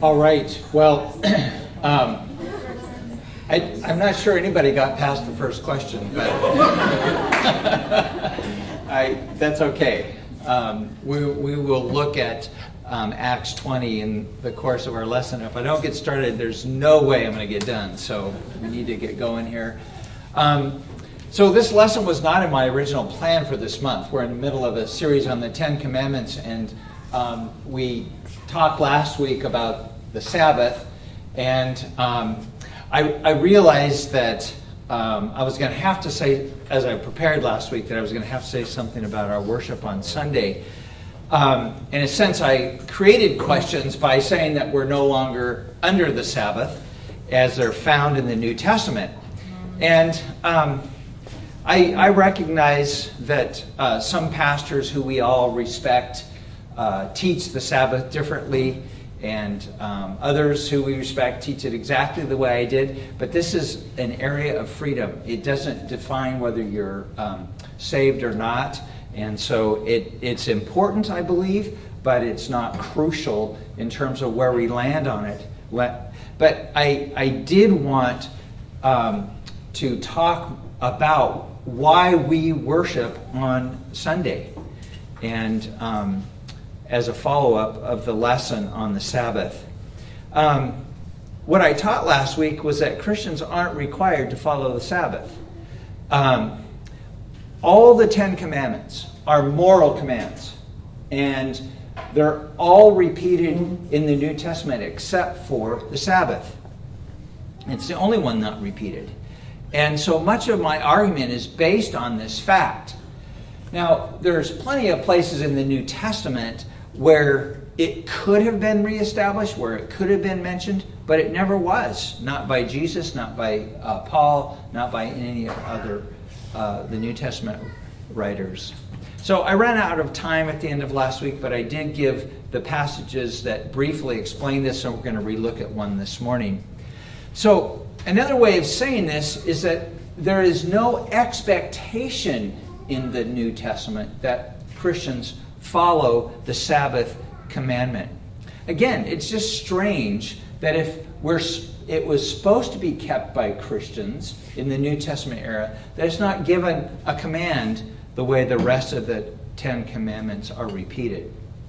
All right. Well, I'm not sure anybody got past the first question, but that's okay. We will look at Acts 20 in the course of our lesson. If I don't get started, there's no way I'm going to get done. So we need to get going here. So this lesson was not in my original plan for this month. We're in the middle of a series on the Ten Commandments, and we talked last week about the Sabbath, and I realized that I was going to have to say, as I prepared last week, that I was going to have to say something about our worship on Sunday. In a sense, I created questions by saying that we're no longer under the Sabbath, as they're found in the New Testament. And I recognize that some pastors who we all respect teach the Sabbath differently, and others who we respect teach it exactly the way I did. But this is an area of freedom. It doesn't define whether you're saved or not. And so it's important, I believe, but it's not crucial in terms of where we land on it. But I did want to talk about why we worship on Sunday, and as a follow-up of the lesson on the Sabbath. What I taught last week was that Christians aren't required to follow the Sabbath. All the Ten Commandments are moral commands, and they're all repeated in the New Testament except for the Sabbath. It's the only one not repeated. And so much of my argument is based on this fact. Now, there's plenty of places in the New Testament where it could have been reestablished, where it could have been mentioned, but it never was. Not by Jesus, not by Paul, not by any other the New Testament writers. So I ran out of time at the end of last week, but I did give the passages that briefly explain this, so we're going to relook at one this morning. So another way of saying this is that there is no expectation in the New Testament that Christians follow the Sabbath commandment. Again, it's just strange that if it was supposed to be kept by Christians in the New Testament era, that it's not given a command the way the rest of the Ten Commandments are repeated.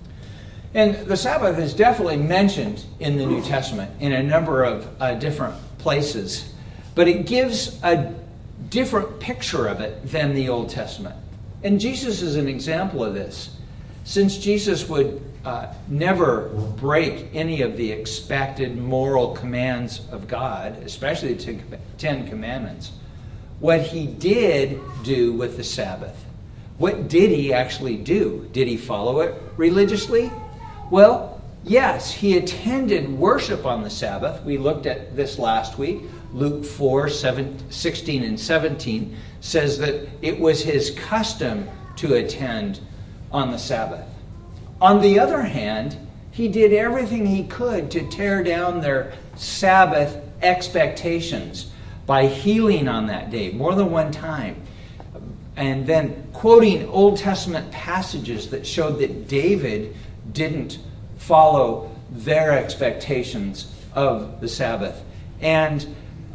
And the Sabbath is definitely mentioned in the New Testament in a number of different places, but it gives a different picture of it than the Old Testament. And Jesus is an example of this. Since Jesus would never break any of the expected moral commands of God, especially the Ten Commandments, what he did do with the Sabbath, what did he actually do? Did he follow it religiously? Well, yes, he attended worship on the Sabbath. We looked at this last week. Luke 4:16 and 17 says that it was his custom to attend on the Sabbath. On the other hand, he did everything he could to tear down their Sabbath expectations by healing on that day more than one time, and then quoting Old Testament passages that showed that David didn't follow their expectations of the Sabbath. And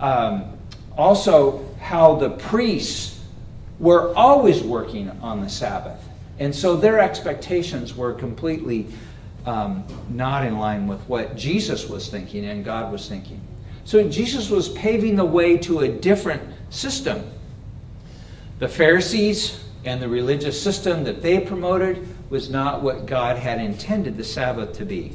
also how the priests were always working on the Sabbath. And so their expectations were completely not in line with what Jesus was thinking and God was thinking. So Jesus was paving the way to a different system. The Pharisees and the religious system that they promoted was not what God had intended the Sabbath to be.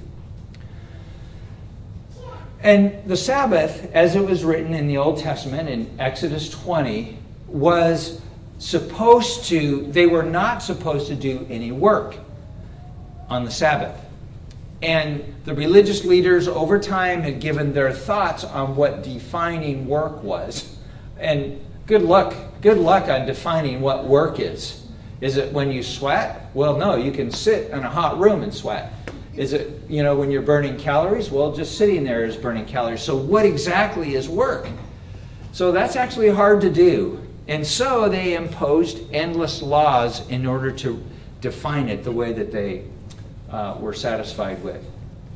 And the Sabbath, as it was written in the Old Testament in Exodus 20, was they were not supposed to do any work on the Sabbath. And the religious leaders over time had given their thoughts on what defining work was. And good luck on defining what work is. Is it when you sweat? Well, no, you can sit in a hot room and sweat. Is it, when you're burning calories? Well, just sitting there is burning calories. So what exactly is work? So that's actually hard to do. And so they imposed endless laws in order to define it the way that they were satisfied with.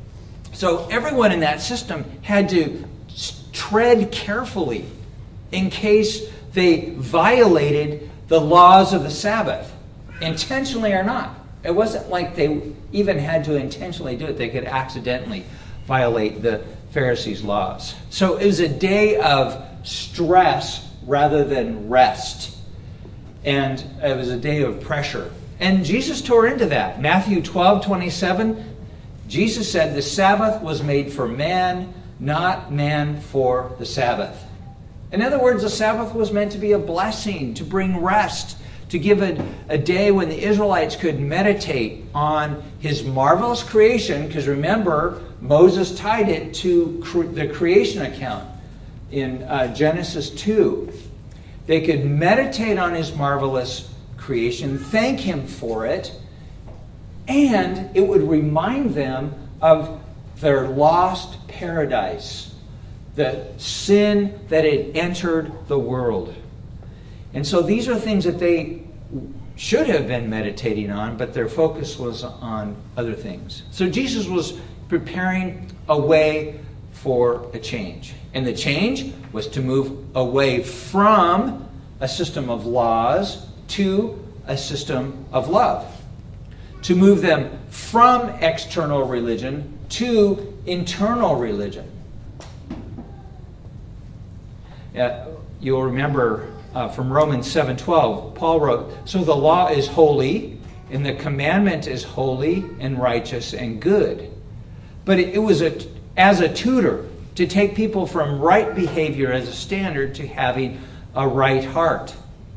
So everyone in that system had to tread carefully in case they violated the laws of the Sabbath, intentionally or not. It wasn't like they even had to intentionally do it. They could accidentally violate the Pharisees' laws. So it was a day of stress rather than rest. And it was a day of pressure. And Jesus tore into that. Matthew 12:27, Jesus said, "The Sabbath was made for man, not man for the Sabbath." In other words, the Sabbath was meant to be a blessing, to bring rest, to give a day when the Israelites could meditate on his marvelous creation, because remember, Moses tied it to the creation account in Genesis 2. They could meditate on his marvelous creation, thank him for it, and it would remind them of their lost paradise, the sin that had entered the world. And so these are things that they should have been meditating on, but their focus was on other things. So Jesus was preparing a way for a change. And the change was to move away from a system of laws to a system of love. To move them from external religion to internal religion. You'll remember from Romans 7:12, Paul wrote, "So the law is holy, and the commandment is holy and righteous and good." But it was as a tutor to take people from right behavior as a standard to having a right heart.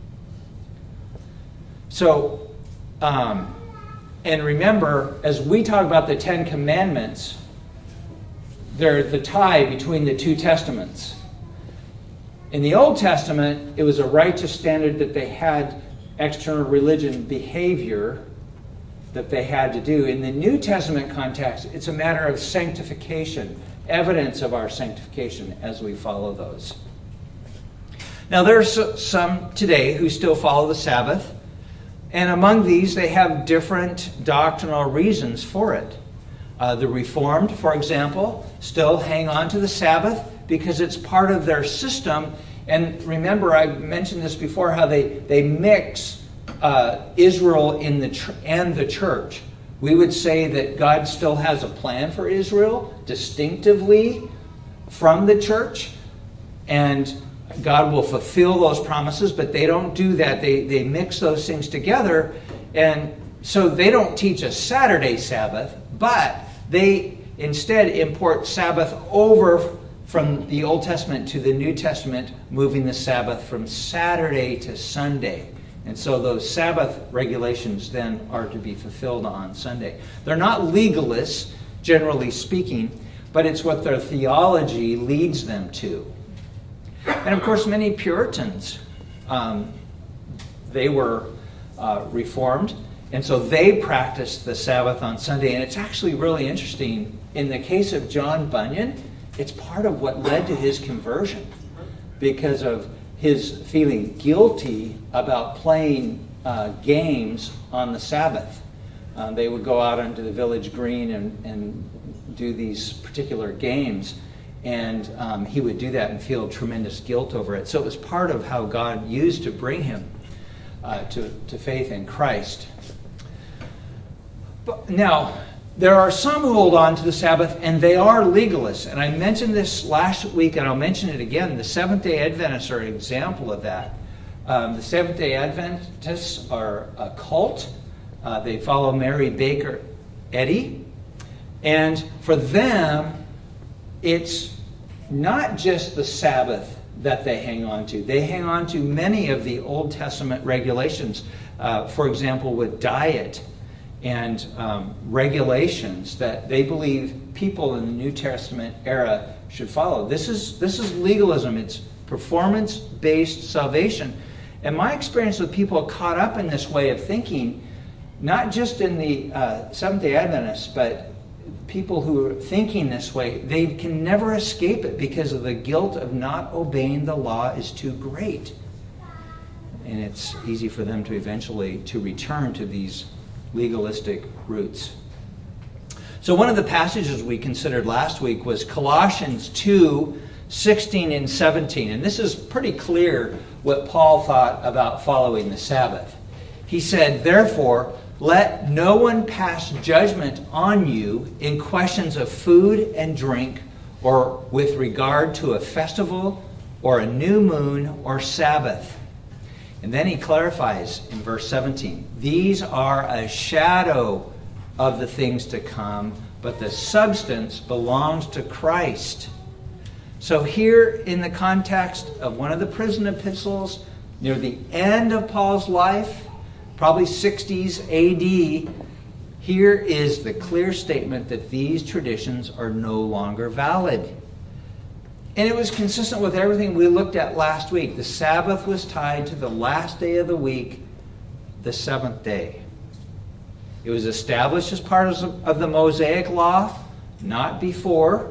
So, and remember, as we talk about the Ten Commandments, they're the tie between the two testaments. In the Old Testament, it was a righteous standard that they had external religion behavior that they had to do. In the New Testament context, it's a matter of sanctification, evidence of our sanctification as we follow those. Now, there's some today who still follow the Sabbath, and among these, they have different doctrinal reasons for it. The Reformed, for example, still hang on to the Sabbath because it's part of their system. And remember, I mentioned this before, how they mix Israel and the church. We would say that God still has a plan for Israel distinctively from the church, and God will fulfill those promises, but they don't do that. They mix those things together, and so they don't teach a Saturday Sabbath, but they instead import Sabbath over from the Old Testament to the New Testament, moving the Sabbath from Saturday to Sunday. And so those Sabbath regulations then are to be fulfilled on Sunday. They're not legalists, generally speaking, but it's what their theology leads them to. And of course, many Puritans, they were Reformed, and so they practiced the Sabbath on Sunday. And it's actually really interesting. In the case of John Bunyan, it's part of what led to his conversion, because of his feeling guilty about playing games on the Sabbath. They would go out onto the village green and do these particular games, and he would do that and feel tremendous guilt over it. So it was part of how God used to bring him to faith in Christ. But now, there are some who hold on to the Sabbath, and they are legalists. And I mentioned this last week, and I'll mention it again. The Seventh-day Adventists are an example of that. The Seventh-day Adventists are a cult. They follow Mary Baker Eddy. And for them, it's not just the Sabbath that they hang on to. They hang on to many of the Old Testament regulations. For example, with diet and regulations that they believe people in the New Testament era should follow. This is legalism. It's performance-based salvation. And my experience with people caught up in this way of thinking, not just in the Seventh-day Adventists, but people who are thinking this way, they can never escape it because of the guilt of not obeying the law is too great. And it's easy for them to eventually to return to these legalistic roots. So one of the passages we considered last week was Colossians 2:16 and 17. And this is pretty clear what Paul thought about following the Sabbath. He said, "Therefore, let no one pass judgment on you in questions of food and drink, or with regard to a festival, or a new moon, or Sabbath." And then he clarifies in verse 17, "These are a shadow of the things to come, but the substance belongs to Christ." So here in the context of one of the prison epistles, near the end of Paul's life, probably 60s AD, here is the clear statement that these traditions are no longer valid. And it was consistent with everything we looked at last week. The Sabbath was tied to the last day of the week, the seventh day. It was established as part of the Mosaic Law, not before.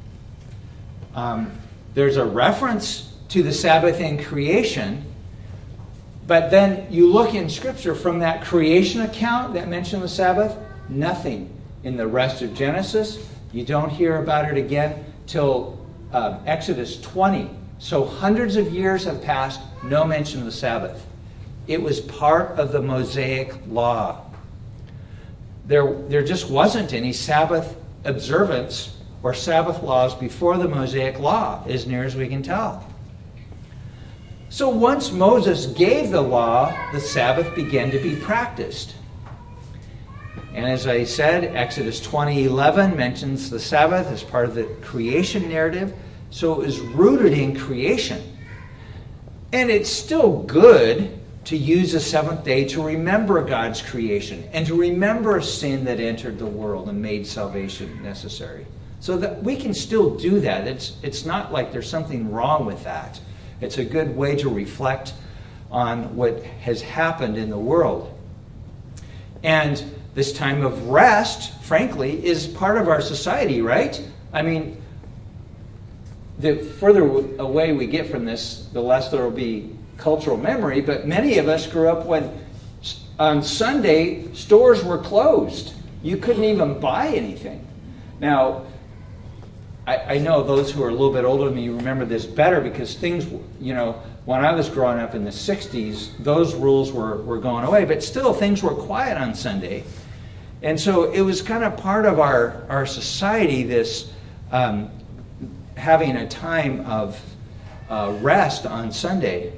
There's a reference to the Sabbath in creation, but then you look in Scripture from that creation account that mentioned the Sabbath, nothing in the rest of Genesis. You don't hear about it again till Exodus 20. So hundreds of years have passed, no mention of the Sabbath. It was part of the Mosaic Law. There just wasn't any Sabbath observance or Sabbath laws before the Mosaic Law, as near as we can tell. So once Moses gave the law, the Sabbath began to be practiced. And as I said, Exodus 20:11 mentions the Sabbath as part of the creation narrative. So it was rooted in creation. And it's still good to use the seventh day to remember God's creation and to remember sin that entered the world and made salvation necessary. So that we can still do that. It's not like there's something wrong with that. It's a good way to reflect on what has happened in the world. And this time of rest, frankly, is part of our society, right? I mean, the further away we get from this, the less there will be cultural memory. But many of us grew up when on Sunday stores were closed. You couldn't even buy anything. Now, I know those who are a little bit older than me remember this better because things, when I was growing up in the 60s, those rules were going away. But still, things were quiet on Sunday. And so it was kind of part of our society, this having a time of rest on Sunday.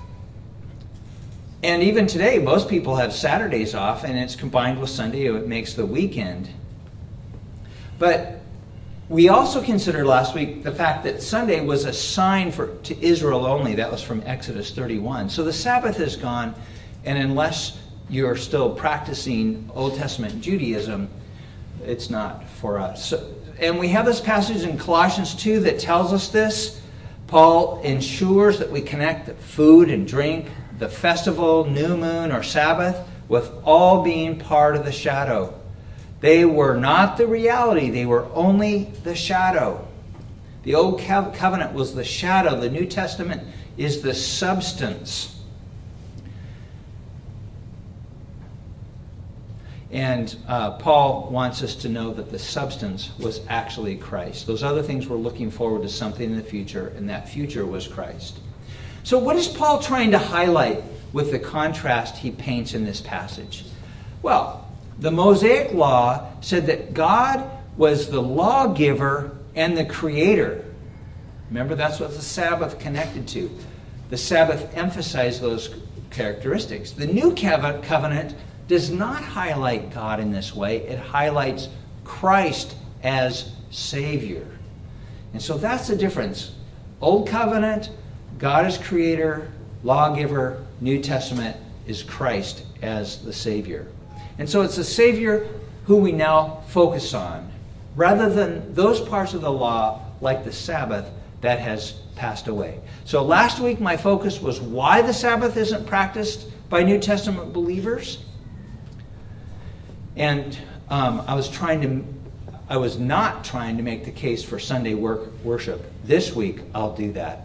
And even today, most people have Saturdays off, and it's combined with Sunday. It makes the weekend. But we also considered last week the fact that Sunday was a sign to Israel only. That was from Exodus 31. So the Sabbath is gone, and unless you're still practicing Old Testament Judaism, it's not for us. And we have this passage in Colossians 2 that tells us this. Paul ensures that we connect the food and drink, the festival, new moon, or Sabbath, with all being part of the shadow. They were not the reality. They were only the shadow. The Old Covenant was the shadow. The New Testament is the substance. And Paul wants us to know that the substance was actually Christ. Those other things were looking forward to something in the future, and that future was Christ. So what is Paul trying to highlight with the contrast he paints in this passage? Well, the Mosaic Law said that God was the lawgiver and the creator. Remember, that's what the Sabbath connected to. The Sabbath emphasized those characteristics. The New Covenant does not highlight God in this way. It highlights Christ as Savior. And so that's the difference. Old Covenant, God is creator, lawgiver. New Testament is Christ as the Savior. And so it's the Savior who we now focus on, rather than those parts of the law, like the Sabbath, that has passed away. So last week my focus was why the Sabbath isn't practiced by New Testament believers. And I was not trying to make the case for Sunday worship. This week I'll do that.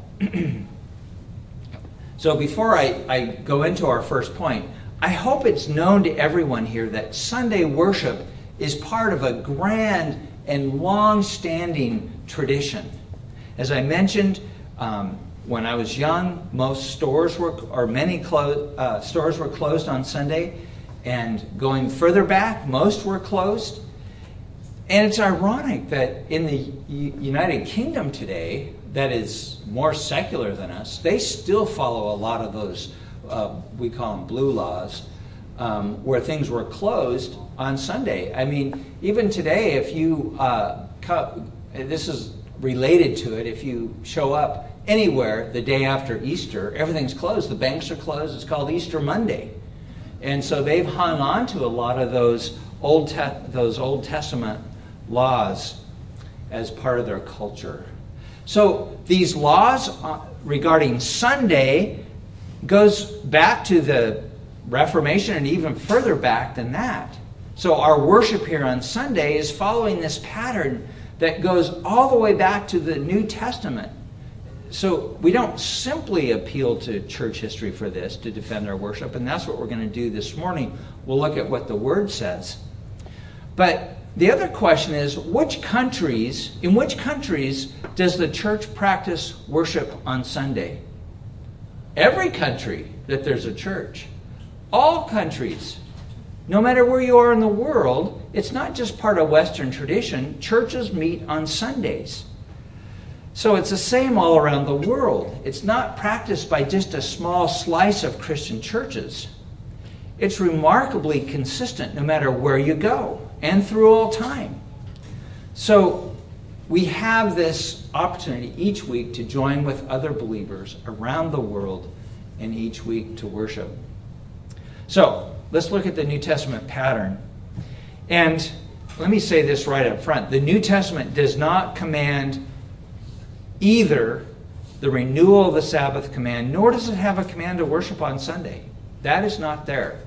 So before I go into our first point, I hope it's known to everyone here that Sunday worship is part of a grand and long-standing tradition. As I mentioned, when I was young, most stores were, or many stores were closed on Sunday, and going further back, most were closed. And it's ironic that in the United Kingdom today, that is more secular than us, they still follow a lot of those, we call them blue laws, where things were closed on Sunday. I mean, even today, if you, this is related to it, if you show up anywhere the day after Easter, everything's closed. The banks are closed. It's called Easter Monday. And so they've hung on to a lot of those Old Testament laws as part of their culture. So these laws regarding Sunday goes back to the Reformation and even further back than that. So our worship here on Sunday is following this pattern that goes all the way back to the New Testament. So we don't simply appeal to church history for this to defend our worship, and that's what we're going to do this morning. We'll look at what the Word says. But the other question is, in which countries does the church practice worship on Sunday? Every country that there's a church. All countries. No matter where you are in the world, it's not just part of Western tradition. Churches meet on Sundays. So it's the same all around the world. It's not practiced by just a small slice of Christian churches. It's remarkably consistent no matter where you go and through all time. So we have this opportunity each week to join with other believers around the world and each week to worship. So let's look at the New Testament pattern. And let me say this right up front. The New Testament does not command either the renewal of the Sabbath command, nor does it have a command to worship on Sunday. That is not there.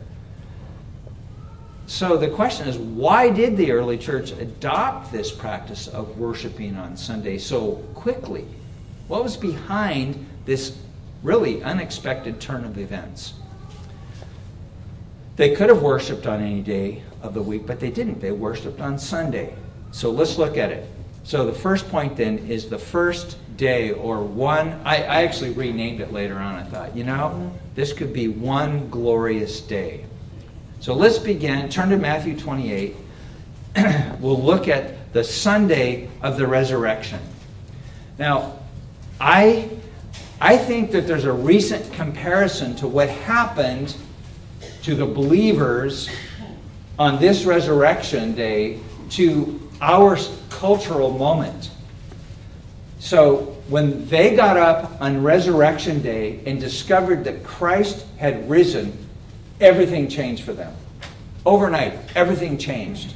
So the question is, why did the early church adopt this practice of worshiping on Sunday so quickly? What was behind this really unexpected turn of events? They could have worshiped on any day of the week, but they didn't. They worshiped on Sunday. So let's look at it. So the first point then is the first day, or one. I actually renamed it later on. I thought, this could be one glorious day. So let's begin. Turn to Matthew 28. We'll look at the Sunday of the resurrection. Now, I think that there's a recent comparison to what happened to the believers on this resurrection day to our cultural moment. So when they got up on resurrection day and discovered that Christ had risen, everything changed for them. Overnight, everything changed.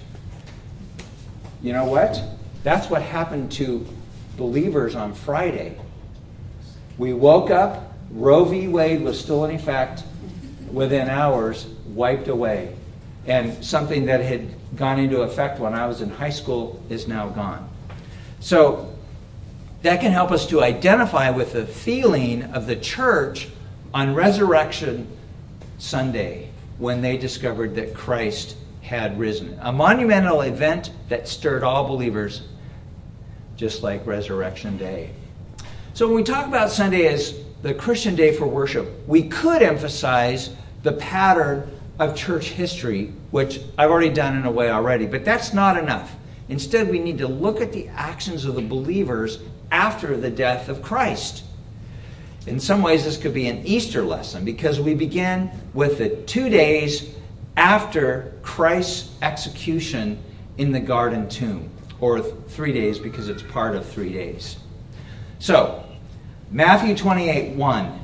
You know what? That's what happened to believers on Friday. We woke up, Roe v. Wade was still in effect, within hours, wiped away. And something that had gone into effect when I was in high school is now gone. So that can help us to identify with the feeling of the church on Resurrection Sunday when they discovered that Christ had risen. A monumental event that stirred all believers, just like Resurrection Day. So when we talk about Sunday as the Christian day for worship, we could emphasize the pattern of church history, which I've already done in a way already, but that's not enough. Instead, we need to look at the actions of the believers after the death of Christ. In some ways, this could be an Easter lesson because we begin with the 2 days after Christ's execution in the garden tomb, or 3 days because it's part of 3 days. So, Matthew 28:1.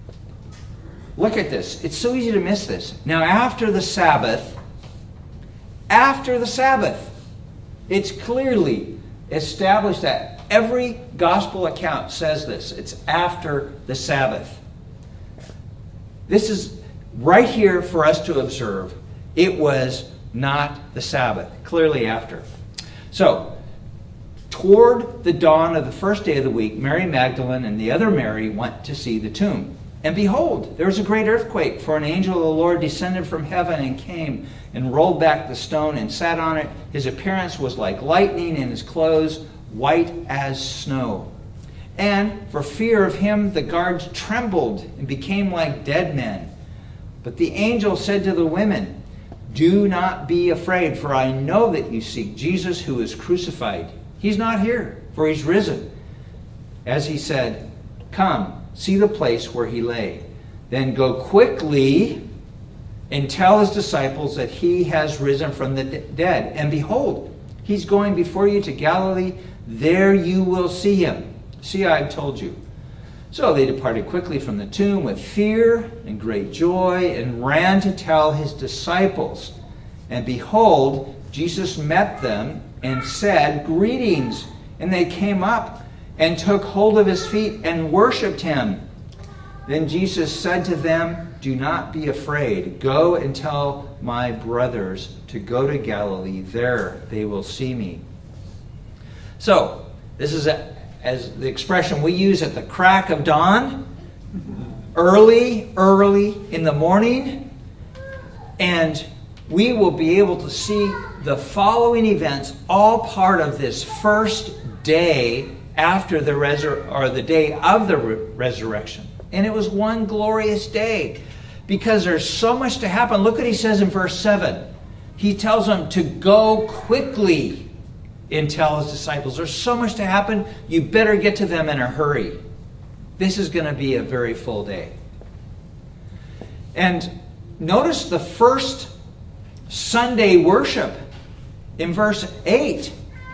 Look at this. It's so easy to miss this. Now, after the Sabbath, it's clearly established that every gospel account says this. It's after the Sabbath. This is right here for us to observe. It was not the Sabbath. Clearly after. So, toward the dawn of the first day of the week, Mary Magdalene and the other Mary went to see the tomb. And behold, there was a great earthquake, for an angel of the Lord descended from heaven and came and rolled back the stone and sat on it. His appearance was like lightning, and his clothes white as snow. And for fear of him, the guards trembled and became like dead men. But the angel said to the women, "Do not be afraid, for I know that you seek Jesus who is crucified. He's not here, for he's risen. As he said, come, see the place where he lay. Then go quickly and tell his disciples that he has risen from the dead. And behold, he's going before you to Galilee. There you will see him. See, I have told you." So they departed quickly from the tomb with fear and great joy and ran to tell his disciples. And behold, Jesus met them and said, "Greetings." And they came up and took hold of his feet and worshipped him. Then Jesus said to them, "Do not be afraid. Go and tell my brothers to go to Galilee. There they will see me." So, this is as the expression we use at the crack of dawn, early in the morning, and we will be able to see the following events, all part of this first day after the day of the resurrection. And it was one glorious day because there's so much to happen. Look what he says in verse 7. He tells them to go quickly and tell his disciples. There's so much to happen. You better get to them in a hurry. This is going to be a very full day. And notice the first Sunday worship in verse 8.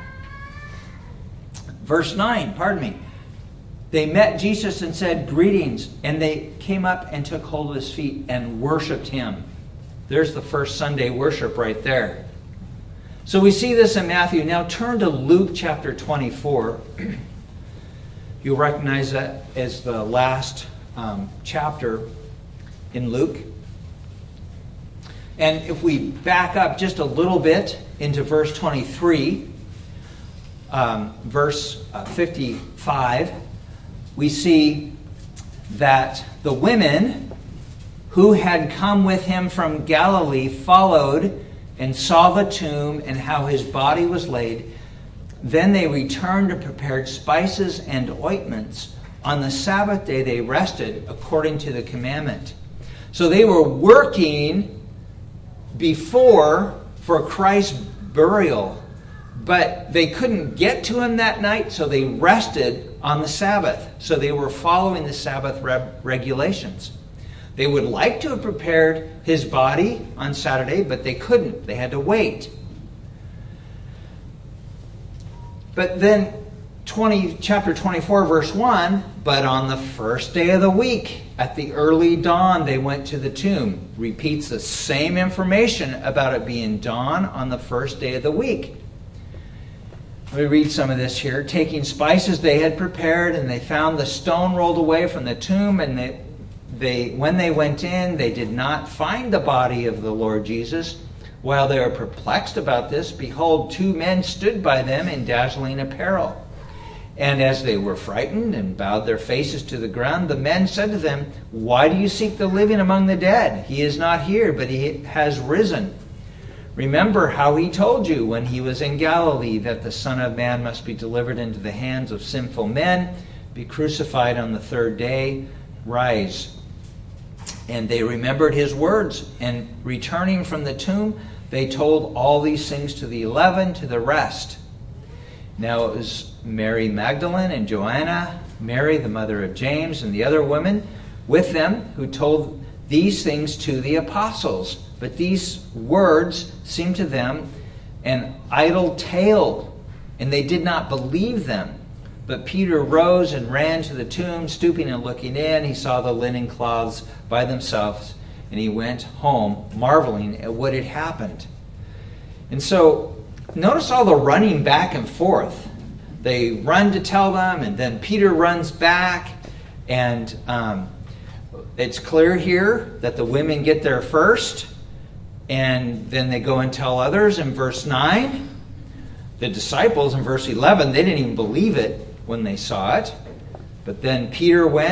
Verse 9, pardon me. They met Jesus and said, "Greetings." And they came up and took hold of his feet and worshipped him. There's the first Sunday worship right there. So we see this in Matthew. Now turn to Luke chapter 24. You'll recognize that as the last chapter in Luke. And if we back up just a little bit into verse 23, verse 55, we see that the women who had come with him from Galilee followed and saw the tomb and how his body was laid. Then they returned and prepared spices and ointments. On the Sabbath day they rested according to the commandment. So they were working before for Christ's burial, but they couldn't get to him that night, so they rested on the Sabbath. So they were following the Sabbath regulations. They would like to have prepared his body on Saturday, but they couldn't. They had to wait. But then chapter 24, verse 1, but on the first day of the week, at the early dawn, they went to the tomb. Repeats the same information about it being dawn on the first day of the week. Let me read some of this here. Taking spices they had prepared, and they found the stone rolled away from the tomb, and when they went in, they did not find the body of the Lord Jesus. While they were perplexed about this, behold, two men stood by them in dazzling apparel. And as they were frightened and bowed their faces to the ground, the men said to them, "Why do you seek the living among the dead? He is not here, but he has risen. Remember how he told you when he was in Galilee that the Son of Man must be delivered into the hands of sinful men, be crucified on the third day, rise." And they remembered his words, and returning from the tomb, they told all these things to the 11, to the rest. Now it was Mary Magdalene and Joanna, Mary the mother of James, and the other women with them who told these things to the apostles. But these words seemed to them an idle tale, and they did not believe them. But Peter rose and ran to the tomb, stooping and looking in. He saw the linen cloths by themselves, and he went home, marveling at what had happened. And so, notice all the running back and forth. They run to tell them, and then Peter runs back, and it's clear here that the women get there first, and then they go and tell others in verse 9. The disciples in verse 11, they didn't even believe it when they saw it. But then Peter went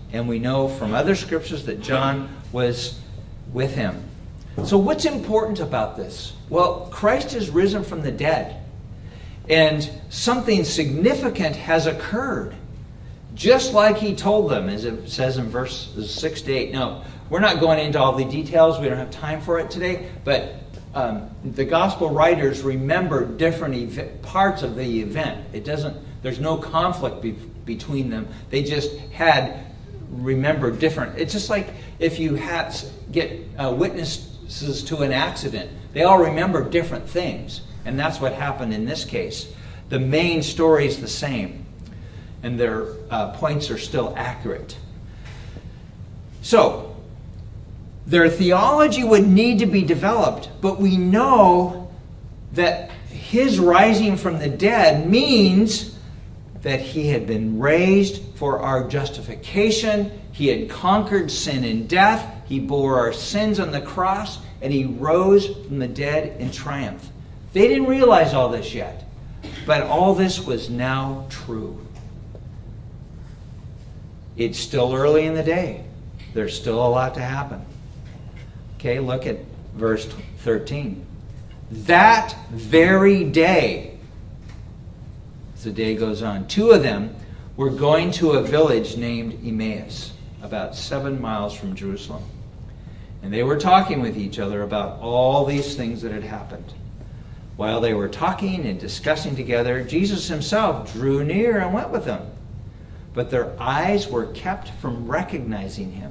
And we know from other scriptures that John was with him. So what's important about this? Well, Christ is risen from the dead. And something significant has occurred. Just like he told them, as it says in verses 6 to 8. Now, we're not going into all the details. We don't have time for it today. But the gospel writers remember different parts of the event. There's no conflict between them. They just remember different. It's just like if you get witnesses to an accident. They all remember different things. And that's what happened in this case. The main story is the same. And their points are still accurate. So, their theology would need to be developed, but we know that his rising from the dead means that he had been raised for our justification. He had conquered sin and death. He bore our sins on the cross, and he rose from the dead in triumph. They didn't realize all this yet, but all this was now true. It's still early in the day. There's still a lot to happen. Okay, look at verse 13. That very day, as the day goes on, two of them were going to a village named Emmaus, about 7 miles from Jerusalem. And they were talking with each other about all these things that had happened. While they were talking and discussing together, Jesus himself drew near and went with them. But their eyes were kept from recognizing him.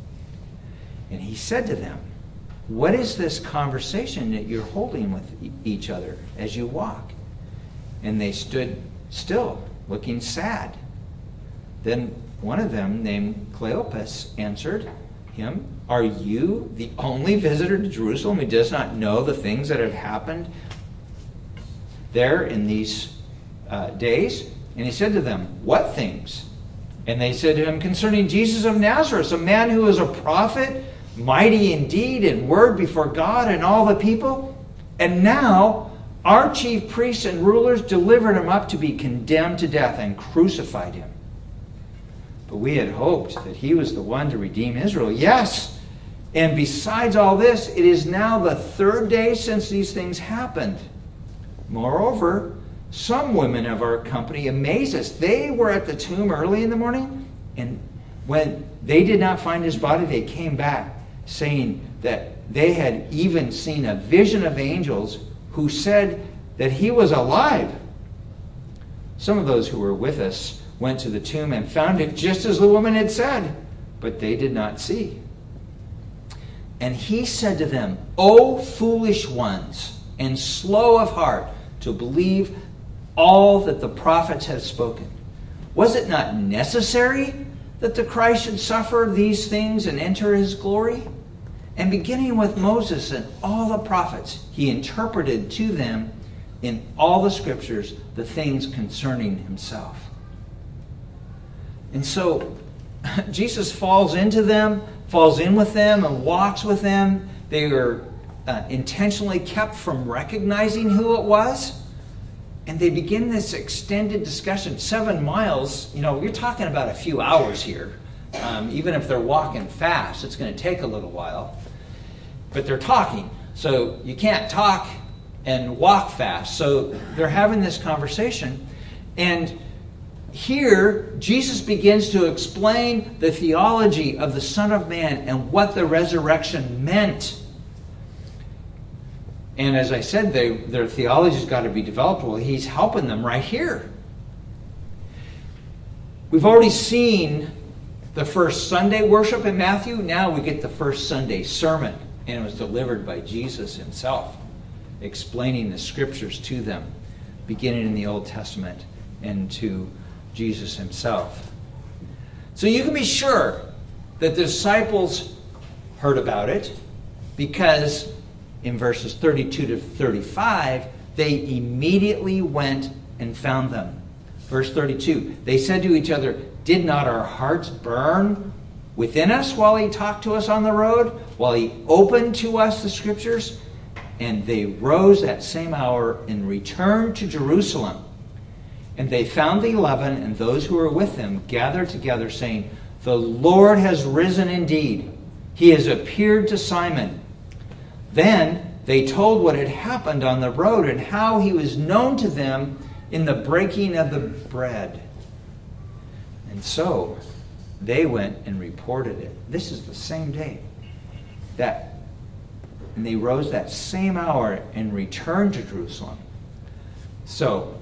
And he said to them, "What is this conversation that you're holding with each other as you walk?" And they stood still, looking sad. Then one of them, named Cleopas, answered him, "Are you the only visitor to Jerusalem who does not know the things that have happened there in these days?" And he said to them, "What things?" And they said to him, "Concerning Jesus of Nazareth, a man who is a prophet, mighty in deed and word before God and all the people. And now our chief priests and rulers delivered him up to be condemned to death and crucified him. But we had hoped that he was the one to redeem Israel. Yes, and besides all this, it is now the 3rd day since these things happened. Moreover, some women of our company amazed us. They were at the tomb early in the morning, and when they did not find his body, they came back, saying that they had even seen a vision of angels who said that he was alive. Some of those who were with us went to the tomb and found it just as the woman had said, but they did not see." And he said to them, "O foolish ones, and slow of heart to believe all that the prophets have spoken. Was it not necessary that the Christ should suffer these things and enter his glory?" And beginning with Moses and all the prophets, he interpreted to them in all the scriptures the things concerning himself. And so Jesus falls in with them and walks with them. They were intentionally kept from recognizing who it was. And they begin this extended discussion. 7 miles, you're talking about a few hours here. Even if they're walking fast, it's going to take a little while. But they're talking. So you can't talk and walk fast. So they're having this conversation. And here, Jesus begins to explain the theology of the Son of Man and what the resurrection meant. And as I said, their theology's got to be developed. Well, he's helping them right here. We've already seen the first Sunday worship in Matthew. Now we get the first Sunday sermon. And it was delivered by Jesus himself, explaining the scriptures to them, beginning in the Old Testament and to Jesus himself. So you can be sure that the disciples heard about it, because in verses 32 to 35, they immediately went and found them. Verse 32, they said to each other, "Did not our hearts burn within us while he talked to us on the road, while he opened to us the scriptures?" And they rose that same hour and returned to Jerusalem. And they found the 11 and those who were with them gathered together, saying, The Lord has risen indeed. He has appeared to Simon." Then they told what had happened on the road and how he was known to them in the breaking of the bread. And so they went and reported it. This is the same day. And they rose that same hour and returned to Jerusalem. So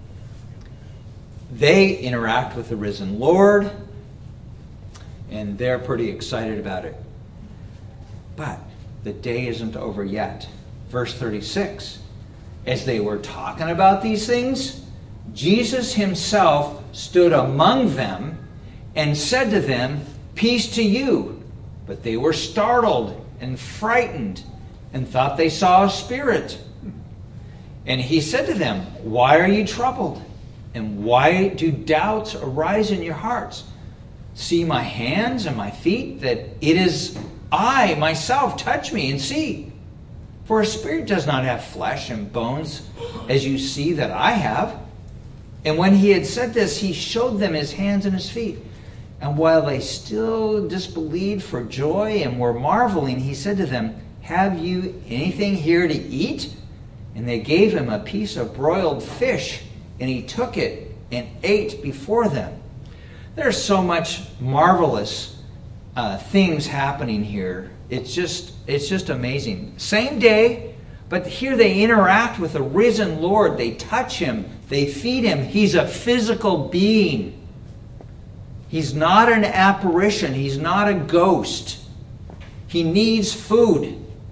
they interact with the risen Lord, and they're pretty excited about it. But the day isn't over yet. Verse 36, as they were talking about these things, Jesus himself stood among them and said to them, "Peace to you." But they were startled and frightened and thought they saw a spirit. And he said to them, "Why are you troubled? And why do doubts arise in your hearts? See my hands and my feet, that it is I myself. Touch me and see. For a spirit does not have flesh and bones, as you see that I have." And when he had said this, he showed them his hands and his feet. And while they still disbelieved for joy and were marveling, he said to them, "Have you anything here to eat?" And they gave him a piece of broiled fish, and he took it and ate before them. There's so much marvelous things happening here. It's just amazing. Same day, but here they interact with the risen Lord. They touch him. They feed him. He's a physical being. He's not an apparition. He's not a ghost. He needs food.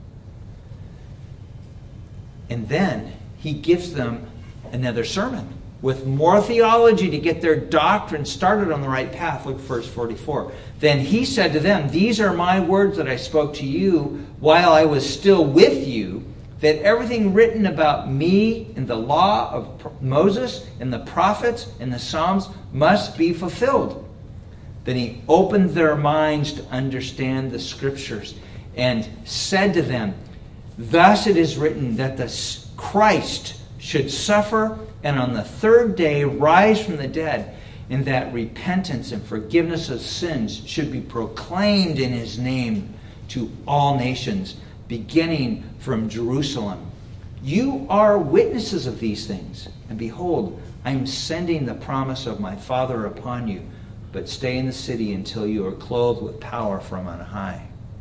And then he gives them another sermon with more theology to get their doctrine started on the right path. Look at verse 44. Then he said to them, "These are my words that I spoke to you while I was still with you, that everything written about me in the law of Moses and the prophets and the Psalms must be fulfilled." Then he opened their minds to understand the scriptures and said to them, "Thus it is written that the Christ should suffer and on the third day rise from the dead, and that repentance and forgiveness of sins should be proclaimed in his name to all nations, beginning from Jerusalem. You are witnesses of these things, and behold, I am sending the promise of my Father upon you, but stay in the city until you are clothed with power from on high."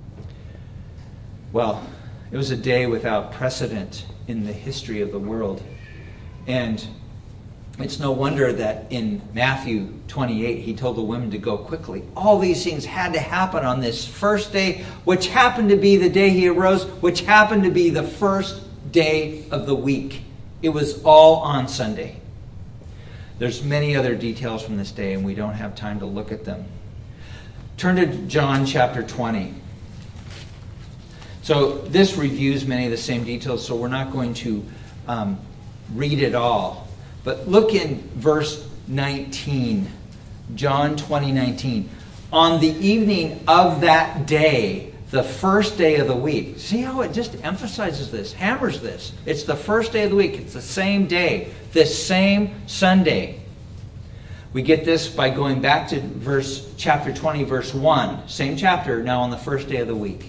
Well, it was a day without precedent in the history of the world. And it's no wonder that in Matthew 28, he told the women to go quickly. All these things had to happen on this first day, which happened to be the day he arose, which happened to be the first day of the week. It was all on Sunday. There's many other details from this day, and we don't have time to look at them. Turn to John chapter 20. So this reviews many of the same details, so we're not going to read it all. But look in verse 19. John 20:19. On the evening of that day, the first day of the week. See how it just emphasizes this, hammers this. It's the first day of the week. It's the same day, this same Sunday. We get this by going back to chapter 20, verse 1. Same chapter, now on the first day of the week.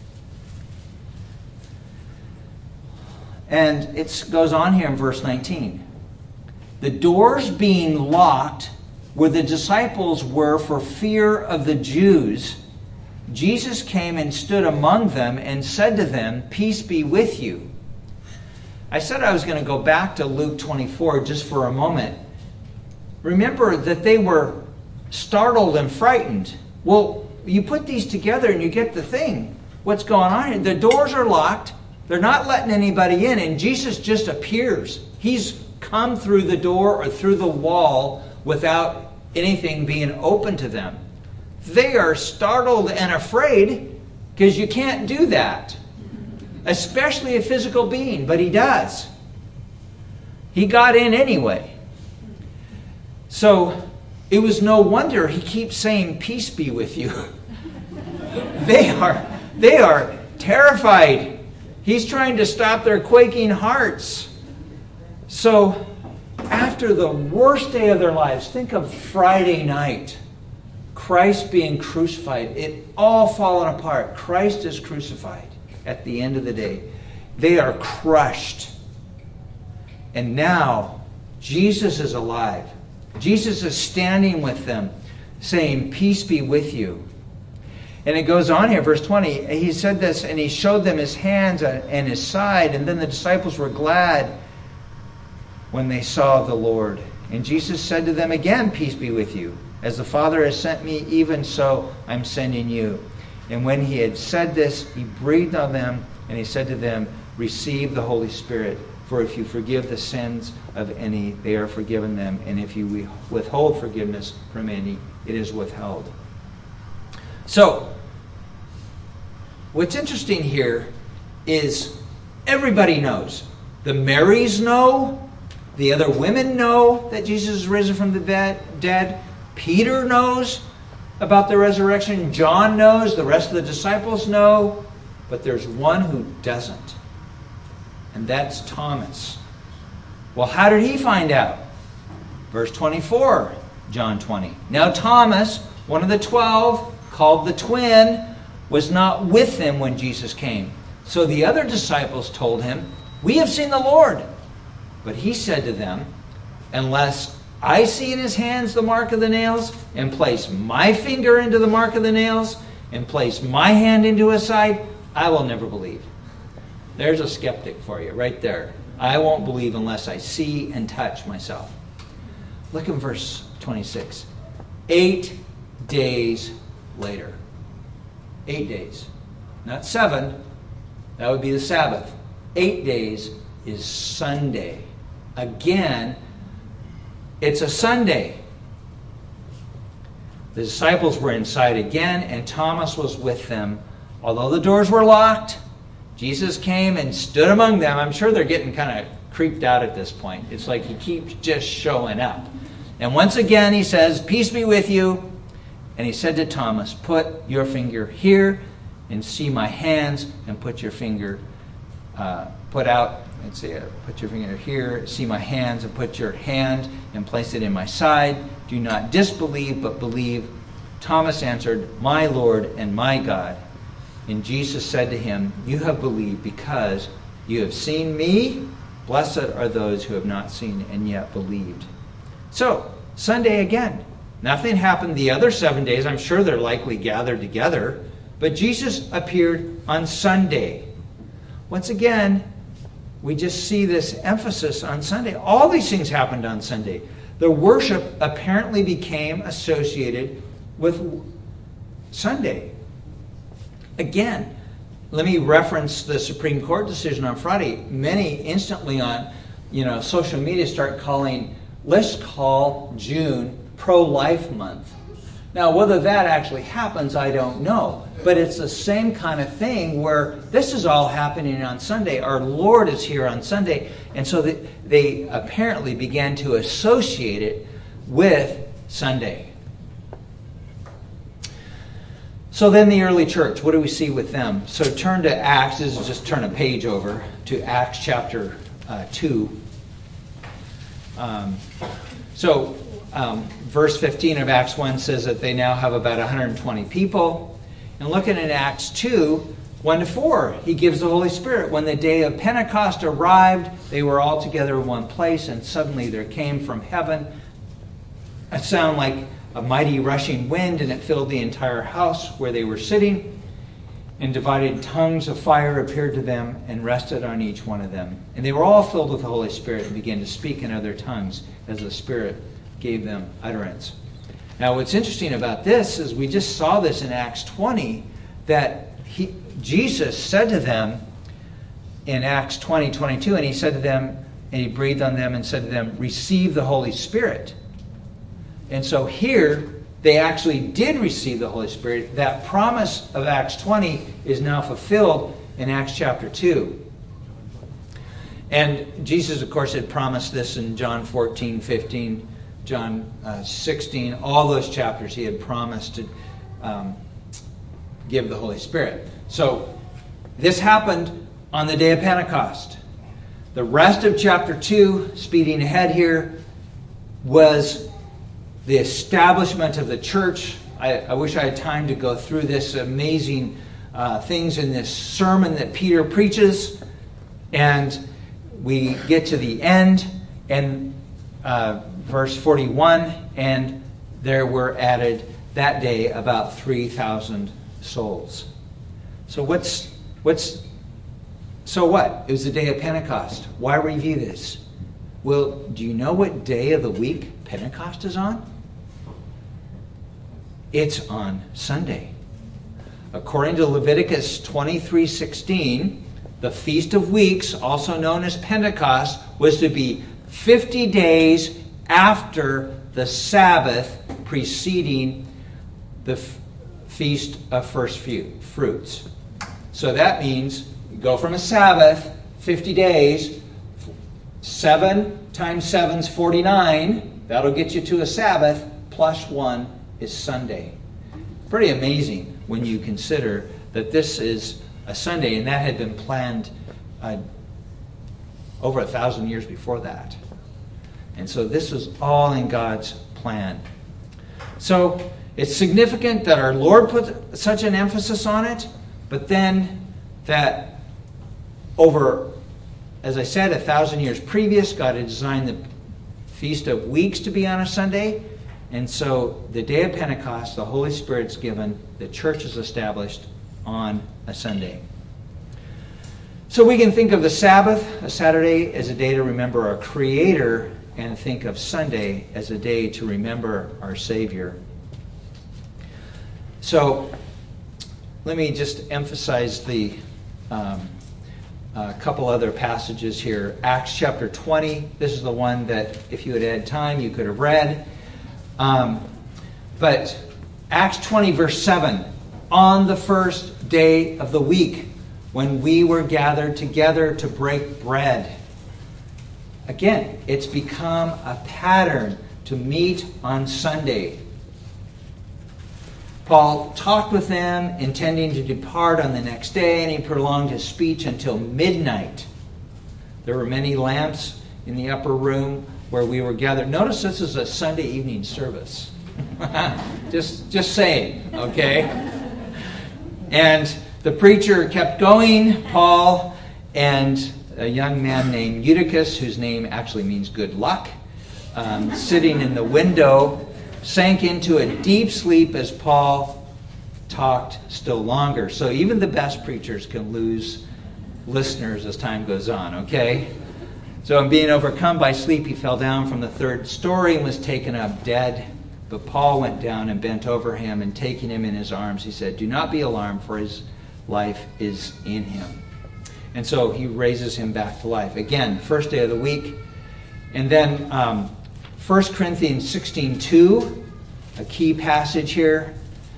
And it goes on here in verse 19. The doors being locked where the disciples were for fear of the Jews, Jesus came and stood among them and said to them, "Peace be with you." I said I was going to go back to Luke 24 just for a moment. Remember that they were startled and frightened. Well, you put these together and you get the thing. What's going on here? The doors are locked. They're not letting anybody in, and Jesus just appears. He's come through the door or through the wall without anything being open to them. They are startled and afraid because you can't do that, especially a physical being, but he does. He got in anyway. So it was no wonder he keeps saying, "Peace be with you." They are terrified. He's trying to stop their quaking hearts. So, after the worst day of their lives, think of Friday night. Christ being crucified, it all fallen apart. Christ is crucified at the end of the day. They are crushed. And now, Jesus is alive. Jesus is standing with them, saying, "Peace be with you." And it goes on here, verse 20. He said this, and he showed them his hands and his side. And then the disciples were glad when they saw the Lord. And Jesus said to them again, "Peace be with you. As the Father has sent me, even so I'm sending you." And when he had said this, he breathed on them, and he said to them, "Receive the Holy Spirit. For if you forgive the sins of any, they are forgiven them. And if you withhold forgiveness from any, it is withheld." So, what's interesting here is everybody knows. The Marys know. The other women know that Jesus is risen from the dead. Peter knows about the resurrection. John knows. The rest of the disciples know. But there's one who doesn't. And that's Thomas. Well, how did he find out? Verse 24, John 20. Now Thomas, one of the 12, called the twin, was not with them when Jesus came. So the other disciples told him, "We have seen the Lord." But he said to them, "Unless I see in his hands the mark of the nails, and place my finger into the mark of the nails, and place my hand into his side, I will never believe." There's a skeptic for you right there. I won't believe unless I see and touch myself. Look in verse 26. 8 days later. 8 days. Not 7. That would be the Sabbath. 8 days is Sunday. Again, it's a Sunday. The disciples were inside again, and Thomas was with them. Although the doors were locked, Jesus came and stood among them. I'm sure they're getting kind of creeped out at this point. It's like he keeps just showing up. And once again he says, "Peace be with you." And he said to Thomas, "Put your finger here and see my hands, and put your finger, put your finger here, see my hands, and put your hand and place it in my side. Do not disbelieve, but believe." Thomas answered, "My Lord and my God." And Jesus said to him, "You have believed because you have seen me. Blessed are those who have not seen and yet believed." So, Sunday again. Nothing happened the other 7 days. I'm sure they're likely gathered together. But Jesus appeared on Sunday. Once again, we just see this emphasis on Sunday. All these things happened on Sunday. The worship apparently became associated with Sunday. Again, let me reference the Supreme Court decision on Friday. Many instantly on social media start let's call June pro-life month. Now, whether that actually happens, I don't know. But it's the same kind of thing where this is all happening on Sunday. Our Lord is here on Sunday. And so they apparently began to associate it with Sunday. So then the early church, what do we see with them? So turn to Acts. This is just turn a page over to Acts chapter 2. Verse 15 of Acts 1 says that they now have about 120 people. And looking at Acts 2, 1-4, he gives the Holy Spirit. When the day of Pentecost arrived, they were all together in one place, and suddenly there came from heaven a sound like a mighty rushing wind, and it filled the entire house where they were sitting. And divided tongues of fire appeared to them and rested on each one of them. And they were all filled with the Holy Spirit and began to speak in other tongues as the Spirit gave them utterance. Now, what's interesting about this is we just saw this in Acts 20, that Jesus said to them in Acts 20:22, and he said to them, and he breathed on them and said to them, "Receive the Holy Spirit." And so here, they actually did receive the Holy Spirit. That promise of Acts 20 is now fulfilled in Acts chapter 2. And Jesus, of course, had promised this in John 14, 15, John 16, all those chapters he had promised to give the Holy Spirit. So this happened on the day of Pentecost. The rest of chapter 2, speeding ahead here, was the establishment of the church I wish I had time to go through this amazing things in this sermon that Peter preaches. And we get to the end, and verse 41, and there were added that day about 3,000 souls. So what? It was the day of Pentecost. Why review this? Well, do you know what day of the week Pentecost is on? It's on Sunday. According to Leviticus 23:16, the Feast of Weeks, also known as Pentecost, was to be 50 days after the Sabbath preceding the Feast of First Fruits. So that means you go from a Sabbath, 50 days, 7 times 7 is 49. That'll get you to a Sabbath, plus 1 is Sunday. Pretty amazing when you consider that this is a Sunday, and that had been planned over 1,000 years before that. And so this was all in God's plan. So it's significant that our Lord put such an emphasis on it, but then that over, as I said, 1,000 years previous, God had designed the Feast of Weeks to be on a Sunday. And so the day of Pentecost, the Holy Spirit's given, the church is established on a Sunday. So we can think of the Sabbath, a Saturday, as a day to remember our Creator, and think of Sunday as a day to remember our Savior. So let me just emphasize the couple other passages here. Acts chapter 20. This is the one that, if you had had time, you could have read. But Acts 20, verse 7. On the first day of the week, when we were gathered together to break bread. Again, it's become a pattern to meet on Sunday. Paul talked with them, intending to depart on the next day, and he prolonged his speech until midnight. There were many lamps in the upper room where we were gathered. Notice this is a Sunday evening service. just saying, okay? And the preacher kept going, Paul, and a young man named Eutychus, whose name actually means good luck, sitting in the window, sank into a deep sleep as Paul talked still longer. So even the best preachers can lose listeners as time goes on, okay? So in being overcome by sleep, he fell down from the third story and was taken up dead. But Paul went down and bent over him, and taking him in his arms, he said, "Do not be alarmed, for his life is in him." And so he raises him back to life. Again, first day of the week. And then 1 Corinthians 16:2, a key passage here.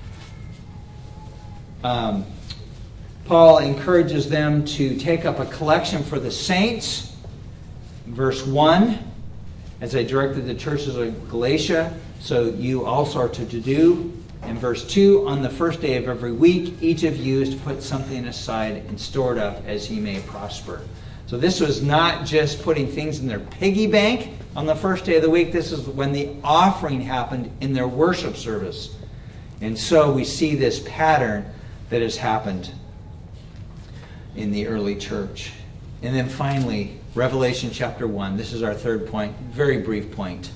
Paul encourages them to take up a collection for the saints. Verse 1, as I directed the churches of Galatia, so you also are to do. And verse 2, on the first day of every week, each of you is to put something aside and store it up as he may prosper. So this was not just putting things in their piggy bank on the first day of the week. This is when the offering happened in their worship service. And so we see this pattern that has happened in the early church. And then finally, Revelation chapter 1. This is our third point, very brief point.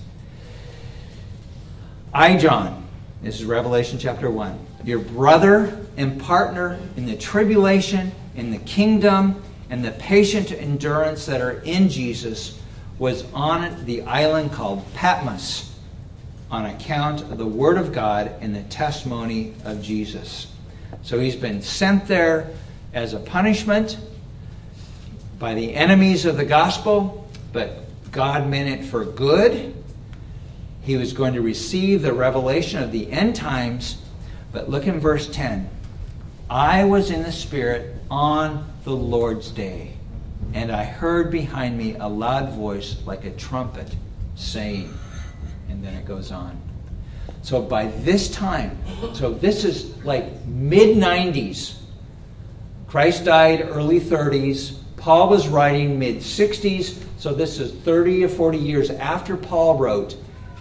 I, John, this is Revelation chapter 1, your brother and partner in the tribulation, in the kingdom, and the patient endurance that are in Jesus, was on the island called Patmos on account of the word of God and the testimony of Jesus. So he's been sent there as a punishment by the enemies of the gospel, but God meant it for good. He was going to receive the revelation of the end times. But look in verse 10. I was in the Spirit on the Lord's day, and I heard behind me a loud voice like a trumpet saying, and then it goes on. So by this time, so this is like mid-90s. Christ died early 30s. Paul was writing mid-60s. So this is 30 or 40 years after Paul wrote.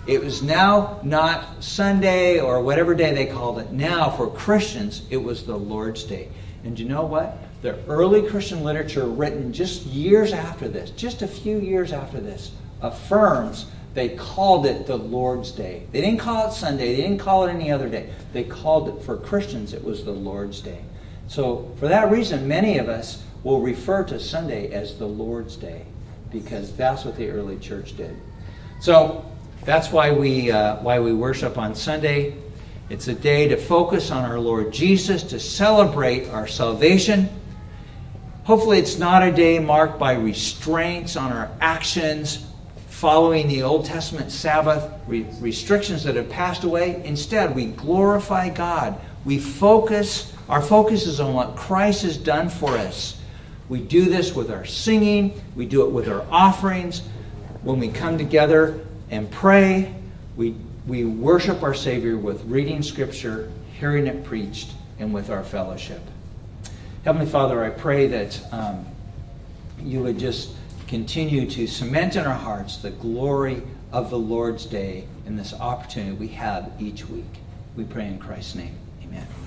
It was now not Sunday or whatever day they called it. Now, for Christians, it was the Lord's Day. And you know what? The early Christian literature written just years after this, just a few years after this, affirms they called it the Lord's Day. They didn't call it Sunday. They didn't call it any other day. They called it, for Christians, it was the Lord's Day. So for that reason, many of us will refer to Sunday as the Lord's Day, because that's what the early church did. So that's why we worship on Sunday. It's a day to focus on our Lord Jesus, to celebrate our salvation. Hopefully it's not a day marked by restraints on our actions, following the Old Testament Sabbath, restrictions that have passed away. Instead, we glorify God. Our focus is on what Christ has done for us. We do this with our singing. We do it with our offerings. When we come together and pray, we worship our Savior with reading Scripture, hearing it preached, and with our fellowship. Heavenly Father, I pray that you would just continue to cement in our hearts the glory of the Lord's Day and this opportunity we have each week. We pray in Christ's name. Amen.